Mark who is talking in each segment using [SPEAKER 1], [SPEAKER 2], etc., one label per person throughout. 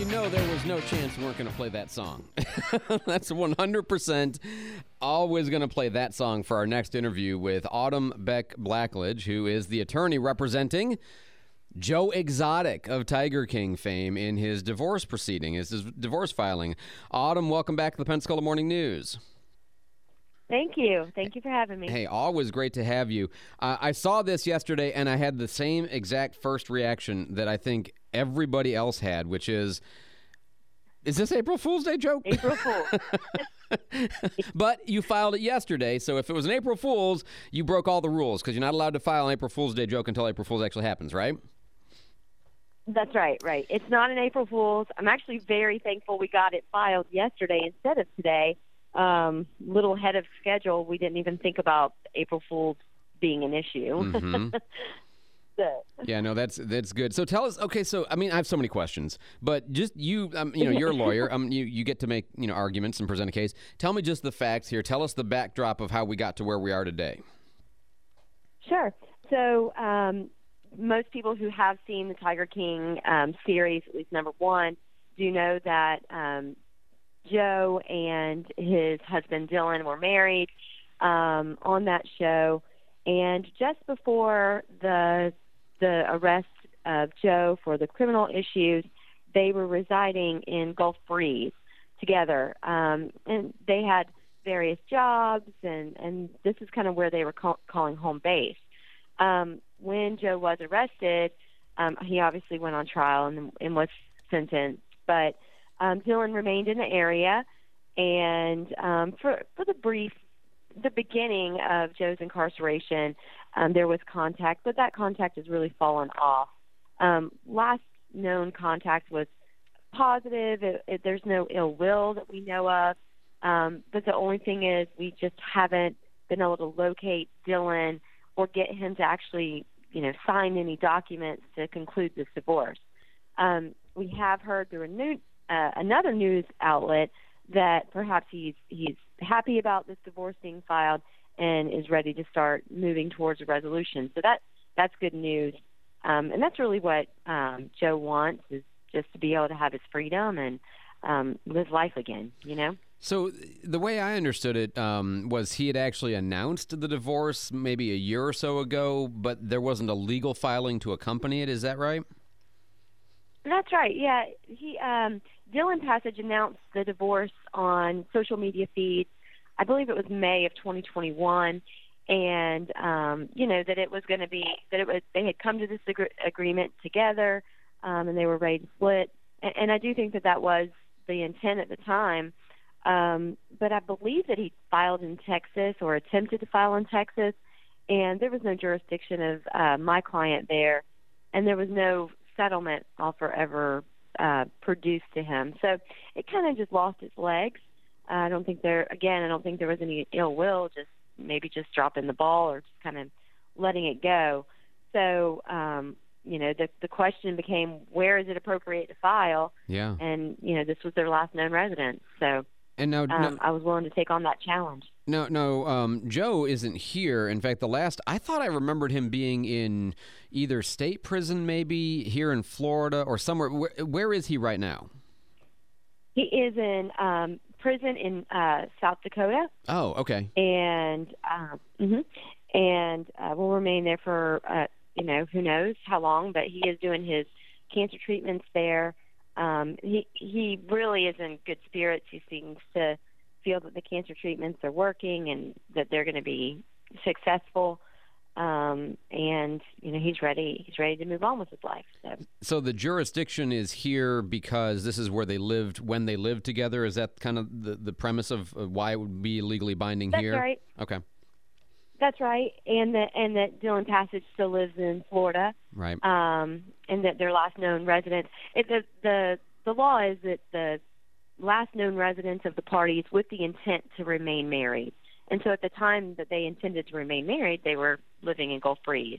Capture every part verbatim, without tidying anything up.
[SPEAKER 1] you know there was no chance we weren't going to play that song. That's one hundred percent always going to play that song for our next interview with Autumn Beck Blackledge, who is the attorney representing Joe Exotic of Tiger King fame in his divorce proceeding, his divorce filing. Autumn, welcome back to the Pensacola Morning News.
[SPEAKER 2] Thank you. Thank you for having me.
[SPEAKER 1] Hey, always great to have you. Uh, I saw this yesterday, and I had the same exact first reaction that I think everybody else had, which is, is this April Fool's Day joke?
[SPEAKER 2] April Fool.
[SPEAKER 1] But you filed it yesterday, so if it was an April Fool's, you broke all the rules, because you're not allowed to file an April Fool's Day joke until April Fool's actually happens, right?
[SPEAKER 2] That's right, right. It's not an April Fool's. I'm actually very thankful we got it filed yesterday instead of today. Um, little ahead of schedule, we didn't even think about April Fool's being an issue.
[SPEAKER 1] Mm-hmm.
[SPEAKER 2] so.
[SPEAKER 1] Yeah, no, that's that's good. So tell us, okay, so, I mean, I have so many questions, but just you, um, you know, you're a lawyer. Um, you, you get to make, you know, arguments and present a case. Tell me just the facts here. Tell us the backdrop of how we got to where we are today.
[SPEAKER 2] Sure. So um, most people who have seen the Tiger King um, series, at least number one, do know that um, Joe and his husband Dylan were married um, on that show, and just before the the arrest of Joe for the criminal issues, they were residing in Gulf Breeze together, um, and they had various jobs, and, and this is kind of where they were call, calling home base. Um, when Joe was arrested, um, he obviously went on trial and, and was sentenced, but Um, Dylan remained in the area, and um, for for the brief, the beginning of Joe's incarceration, um, there was contact, but that contact has really fallen off. Um, last known contact was positive. It, it, there's no ill will that we know of, um, but the only thing is we just haven't been able to locate Dylan or get him to actually, you know, sign any documents to conclude this divorce. Um, we have heard through a new Uh, another news outlet that perhaps he's he's happy about this divorce being filed and is ready to start moving towards a resolution. So that that's good news, um, and that's really what um, Joe wants, is just to be able to have his freedom and um, live life again. You know.
[SPEAKER 1] So the way I understood it um, was he had actually announced the divorce maybe a year or so ago, but there wasn't a legal filing to accompany it. Is that right?
[SPEAKER 2] That's right. Yeah, he um, Dylan Passage announced the divorce on social media feeds. I believe it was May of twenty twenty-one, and um, you know that it was going to be that it was they had come to this ag- agreement together, um, and they were ready to split. And, and I do think that that was the intent at the time. Um, but I believe that he filed in Texas or attempted to file in Texas, and there was no jurisdiction of uh, my client there, and there was no settlement offer ever uh, produced to him. So it kind of just lost its legs. Uh, I don't think there, again, I don't think there was any ill will, just maybe just dropping the ball or just kind of letting it go. So, um, you know, the the question became, where is it appropriate to file?
[SPEAKER 1] Yeah.
[SPEAKER 2] And, you know, this was their last known residence. So
[SPEAKER 1] and now,
[SPEAKER 2] um,
[SPEAKER 1] no,
[SPEAKER 2] I was willing to take on that challenge.
[SPEAKER 1] No, no, um, Joe isn't here. In fact, the last, I thought I remembered him being in either state prison, maybe here in Florida or somewhere. Where, where is he right now?
[SPEAKER 2] He is in um, prison in uh, South Dakota.
[SPEAKER 1] Oh, okay.
[SPEAKER 2] And um, mm-hmm. and uh, will remain there for, uh, you know, who knows how long, but he is doing his cancer treatments there. Um, he, he really is in good spirits. He seems to feel that the cancer treatments are working and that they're going to be successful. Um, and, you know, he's ready. He's ready to move on with his life. So.
[SPEAKER 1] so the jurisdiction is here because this is where they lived when they lived together. Is that kind of the, the premise of, of why it would be legally binding
[SPEAKER 2] That's
[SPEAKER 1] here?
[SPEAKER 2] That's right.
[SPEAKER 1] Okay.
[SPEAKER 2] That's right. And that, and that Dylan Passage still lives in Florida.
[SPEAKER 1] Right.
[SPEAKER 2] Um, and that their last known residence, it, the, the, the law is that the last known residence of the parties with the intent to remain married. And so at the time that they intended to remain married, they were living in Gulf Breeze.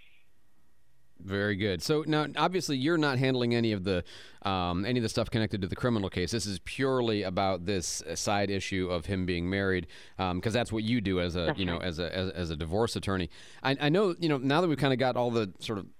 [SPEAKER 1] Very good. So now, obviously, you're not handling any of the um, any of the stuff connected to the criminal case. This is purely about this side issue of him being married, because um, that's what you do as a
[SPEAKER 2] That's
[SPEAKER 1] you know
[SPEAKER 2] right.
[SPEAKER 1] as a as, as a divorce attorney. I, I know you know now that we've kind of got all the sort of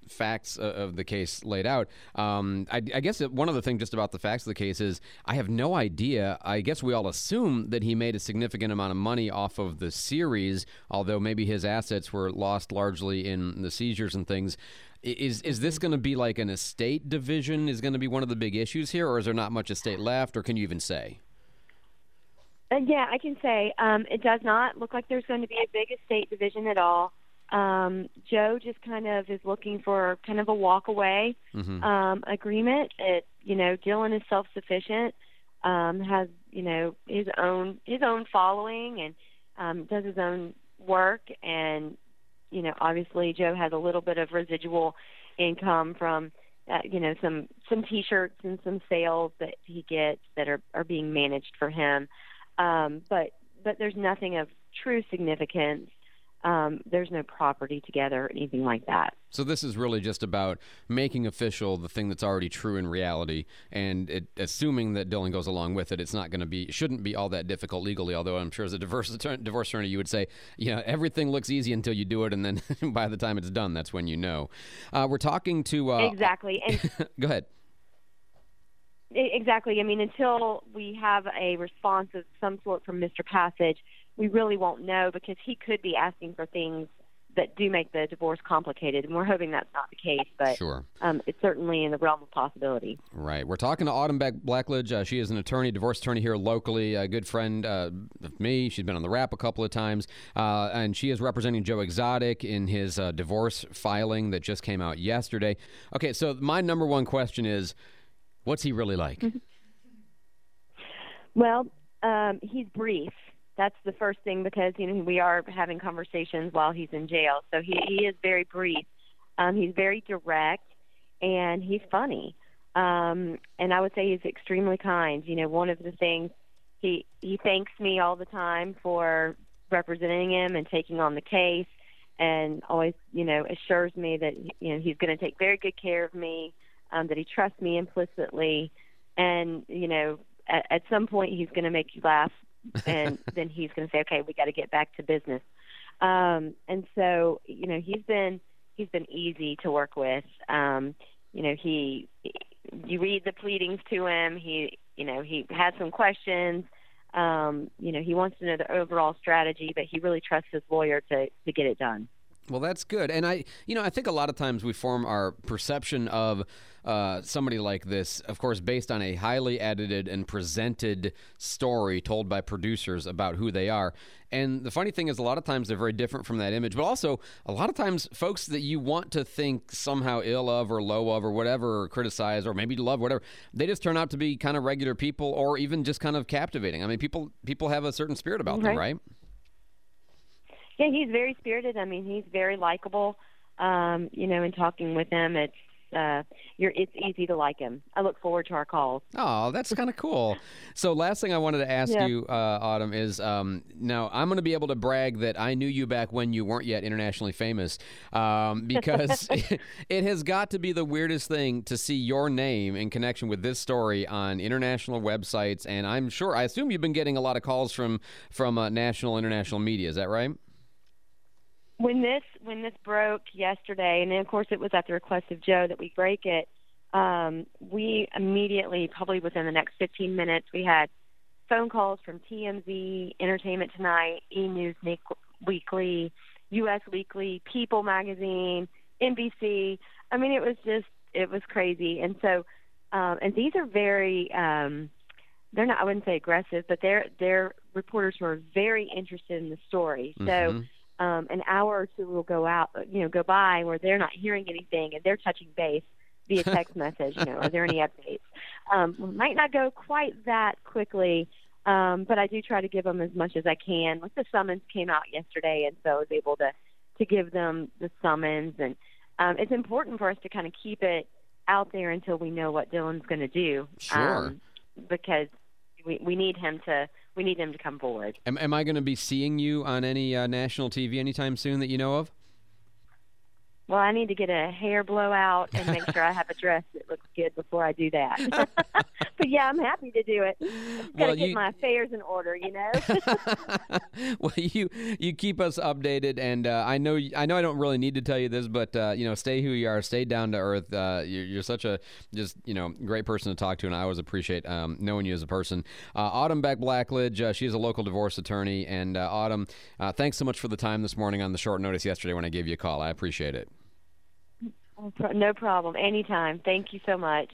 [SPEAKER 1] facts uh, of the case laid out. Um, I, I guess it, one of the things just about the facts of the case is I have no idea. I guess we all assume that he made a significant amount of money off of the series, although maybe his assets were lost largely in the seizures and things. Is is this going to be like an estate division is going to be one of the big issues here, or is there not much estate left, or can you even say?
[SPEAKER 2] Uh, yeah, I can say um, it does not look like there's going to be a big estate division at all. Um, Joe just kind of is looking for kind of a walk away mm-hmm. um, agreement. It, you know, Dylan is self-sufficient, um, has, you know, his own his own following, and um, does his own work. And, you know, obviously Joe has a little bit of residual income from, uh, you know, some some T-shirts and some sales that he gets that are, are being managed for him. Um, but but there's nothing of true significance. Um, there's no property together or anything like that.
[SPEAKER 1] So this is really just about making official the thing that's already true in reality, and it, assuming that Dylan goes along with it, it's not going to be, shouldn't be all that difficult legally. Although I'm sure as a divorce attorney, divorce attorney, you would say, you know, everything looks easy until you do it, and then by the time it's done, that's when you know. Uh, we're talking to uh,
[SPEAKER 2] exactly. And
[SPEAKER 1] go ahead.
[SPEAKER 2] Exactly. I mean, until we have a response of some sort from Mister Passage, we really won't know, because he could be asking for things that do make the divorce complicated, and we're hoping that's not the case, but
[SPEAKER 1] sure.
[SPEAKER 2] um, it's certainly in the realm of possibility.
[SPEAKER 1] Right. We're talking to Autumn Beck Blackledge. Uh, she is an attorney, divorce attorney here locally, a good friend uh, of me. She's been on the Wrap a couple of times, uh, and she is representing Joe Exotic in his uh, divorce filing that just came out yesterday. Okay, so my number one question is, what's he really like?
[SPEAKER 2] Well, um, he's brief. That's the first thing, because, you know, we are having conversations while he's in jail. So he, he is very brief. Um, he's very direct, and he's funny. Um, and I would say he's extremely kind. You know, one of the things, he, he thanks me all the time for representing him and taking on the case, and always, you know, assures me that, you know, he's going to take very good care of me, um, that he trusts me implicitly. And, you know, at, at some point he's going to make you laugh. And then he's going to say, okay, we got to get back to business. Um, and so, you know, he's been, he's been easy to work with. Um, you know, he, you read the pleadings to him. He, you know, he has some questions. Um, you know, he wants to know the overall strategy, but he really trusts his lawyer to, to get it done.
[SPEAKER 1] Well, that's good. And I, you know, I think a lot of times we form our perception of uh, somebody like this, of course, based on a highly edited and presented story told by producers about who they are. And the funny thing is, a lot of times they're very different from that image. But also, a lot of times, folks that you want to think somehow ill of or low of or whatever, or criticize or maybe love, whatever, they just turn out to be kind of regular people, or even just kind of captivating. I mean, people people have a certain spirit about them, right?
[SPEAKER 2] Yeah, he's very spirited. I mean, he's very likable. Um, you know, in talking with him, it's uh, you're it's easy to like him. I look forward to our calls.
[SPEAKER 1] Oh, that's kind of cool. So, last thing I wanted to ask yeah. you, uh, Autumn, is um, now I'm going to be able to brag that I knew you back when you weren't yet internationally famous, um, because it, it has got to be the weirdest thing to see your name in connection with this story on international websites, and I'm sure, I assume you've been getting a lot of calls from from uh, national, international media. Is that right?
[SPEAKER 2] When this when this broke yesterday, and then of course it was at the request of Joe that we break it, um, we immediately, probably within the next fifteen minutes, we had phone calls from T M Z, Entertainment Tonight, E! News Weekly, U S Weekly, People Magazine, N B C. I mean, it was just, it was crazy. And so, um, and these are very, um, they're not, I wouldn't say aggressive, but they're, they're reporters who are very interested in the story. So, mm-hmm. Um, an hour or two will go out, you know, go by where they're not hearing anything, and they're touching base via text message. You know, are there any updates? Um, might not go quite that quickly, um, but I do try to give them as much as I can. Like the summons came out yesterday, and so I was able to to give them the summons. And um, it's important for us to kind of keep it out there until we know what Dylan's going to do.
[SPEAKER 1] Sure.
[SPEAKER 2] Um, because we we need him to. We need him to come forward.
[SPEAKER 1] Am, am I going to be seeing you on any uh, national T V anytime soon that you know of?
[SPEAKER 2] Well, I need to get a hair blowout and make sure I have a dress that looks good before I do that. But yeah, I'm happy to do it. Just gotta
[SPEAKER 1] Well,
[SPEAKER 2] get
[SPEAKER 1] you-
[SPEAKER 2] my affairs in order, you know.
[SPEAKER 1] Well, you you keep us updated, and uh, I know I know I don't really need to tell you this, but uh, you know, stay who you are, stay down to earth. Uh, you're, you're such a just you know great person to talk to, and I always appreciate um, knowing you as a person. Uh, Autumn Beck Blackledge, uh, she's a local divorce attorney, and uh, Autumn, uh, thanks so much for the time this morning on the short notice yesterday when I gave you a call. I appreciate it.
[SPEAKER 2] No problem. Anytime. Thank you so much.